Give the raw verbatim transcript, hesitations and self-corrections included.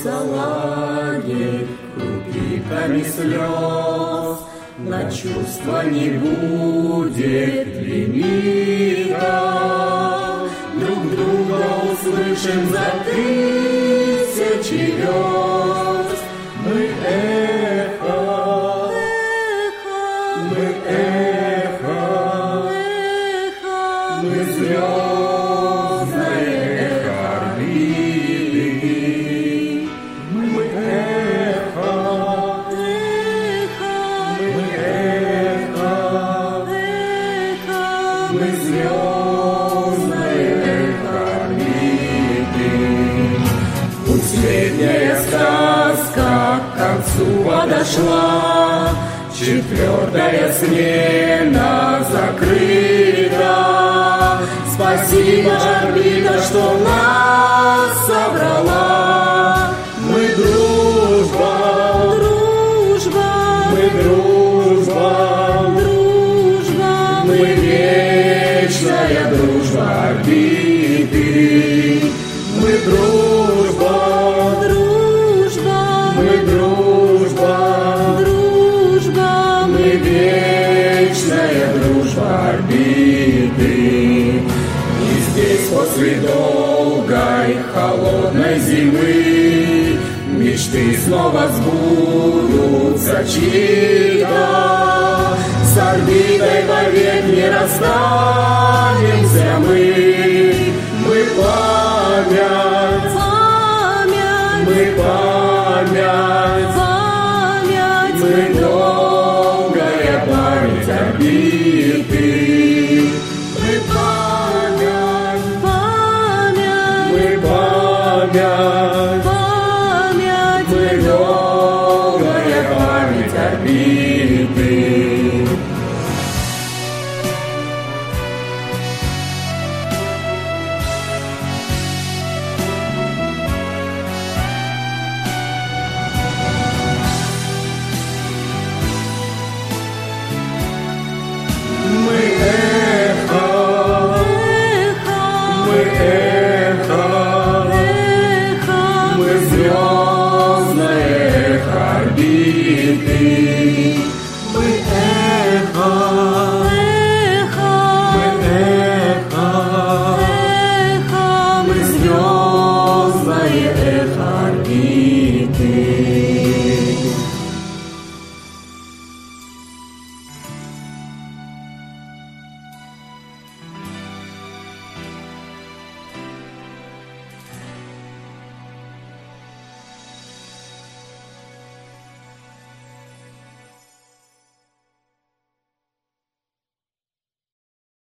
салаге крупинками слез, на чувства не будет лимита. Друг друга услышим за тысячи верст. Мы эхо, мы эхо, мы звездное эхо орбиты. Мы эхо, мы эхо, мы звездное эхо орбиты. Последняя сказка к концу подошла, четвертая смена закрыта. Спасибо, орбита, что нас собрала. Мы дружба, дружба, мы дружба, дружба, мы вечная дружба орбиты. Мы дружба, дружба, мы дружба, дружба, мы вечная дружба орбиты. И здесь после долгой холодной зимы мечты снова сбудутся чьи-то. С орбитой вовек не расстанемся мы. Мы память, память, мы память, память, мы долгая память орбиты. Мы память, память, мы память, память, мы долгая память орбиты. Мы эхо, мы эхо, мы звездное эхо орбиты. Мы эхо, мы эхо, мы звездное эхо орбиты.